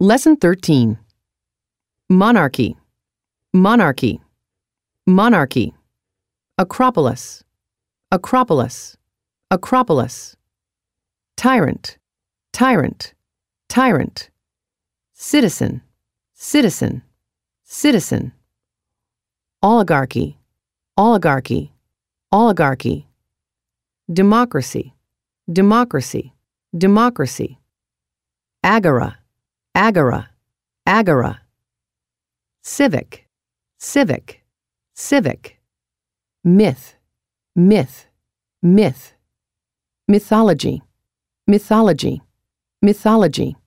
Lesson 13. Monarchy, monarchy, monarchy. Acropolis, acropolis, acropolis. Tyrant, tyrant, tyrant. Citizen, citizen, citizen. Oligarchy, oligarchy, oligarchy. Democracy, democracy, democracy. Agora, agora, agora. Civic, civic, civic. Myth, myth, myth. Mythology, mythology, mythology.